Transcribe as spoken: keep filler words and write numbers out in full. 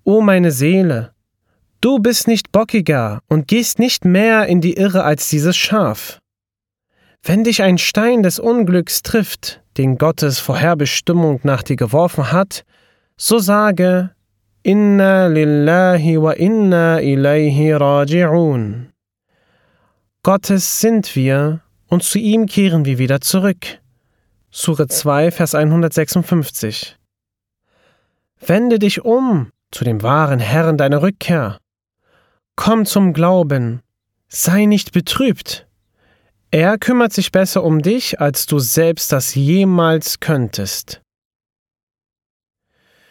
O meine Seele, du bist nicht bockiger und gehst nicht mehr in die Irre als dieses Schaf. Wenn dich ein Stein des Unglücks trifft, den Gottes Vorherbestimmung nach dir geworfen hat, so sage, Inna lillahi wa inna ilayhi raji'un. Gottes sind wir und zu ihm kehren wir wieder zurück. Sure zwei, Vers hundertsechsundfünfzig. Wende dich um zu dem wahren Herrn deiner Rückkehr. Komm zum Glauben, sei nicht betrübt. Er kümmert sich besser um dich, als du selbst das jemals könntest.